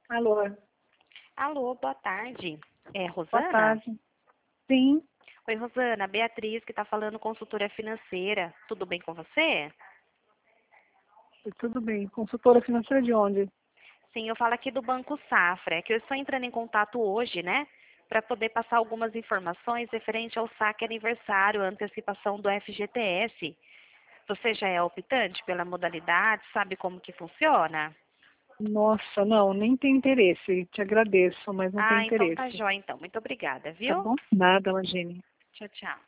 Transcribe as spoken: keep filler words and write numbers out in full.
Alô, Alô, boa tarde. É boa Rosana? tarde. Sim, Oi, Rosana. Beatriz que está falando, consultora financeira. Tudo bem com você? tudo bem. Consultora financeira de onde? Sim, eu falo aqui do Banco Safra. É que eu estou entrando em contato hoje, né? Para poder passar algumas informações referente ao saque aniversário, a antecipação do F G T S. Você já é optante pela modalidade? Sabe como que funciona? Nossa, não, nem tem interesse. Te agradeço, mas não tem Ah, então tá interesse. jóia, então. Muito obrigada, Tá viu? bom? Nada, Imagine. Tchau, tchau.